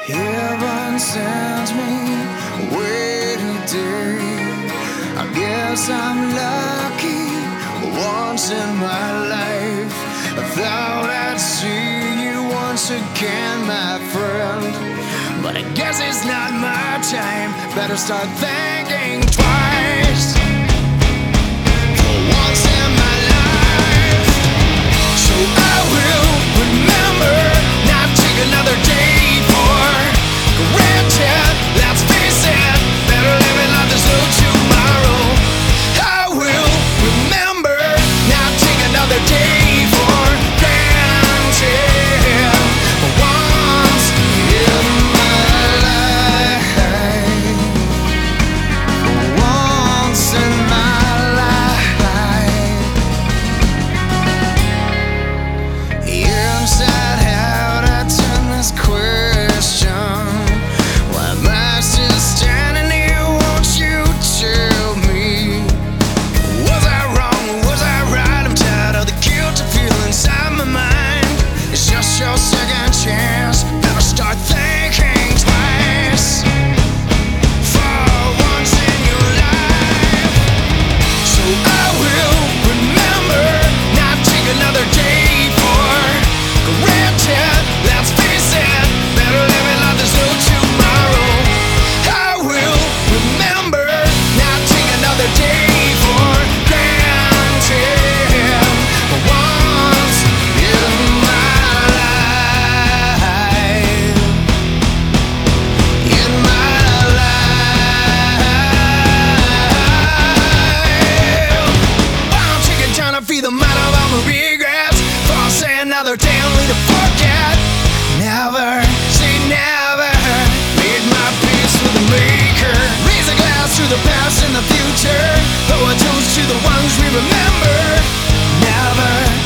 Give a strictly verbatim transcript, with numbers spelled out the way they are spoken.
Heaven sends me way today. I guess I'm lucky once in my life. I thought I'd see you once again, my friend, but I guess it's not my time. Better start thinking twice. For once in my life, so I will remember, not take another day for granted. Let's face it, better live it like there's no tomorrow. I will remember, not take another day for granted. For once in my life, for once in my life, inside out I turn this question: why am I still standing here? Won't you tell me? Was I wrong? Was I right? I'm tired of the guilt I feel inside my mind. It's just your second chance. Better start thinking twice. For once in your life, so I will remember, not take another day for granted. Let's face it, better live it like there's no tomorrow. I will remember, not take another day for granted. For once in my life, in my life, I'm taking time to feed the mind of all my regrets. For say another day only to forget. Never say never. Made my peace with the maker. Raise a glass to the past and the future. Throw a toast to the ones we remember. Never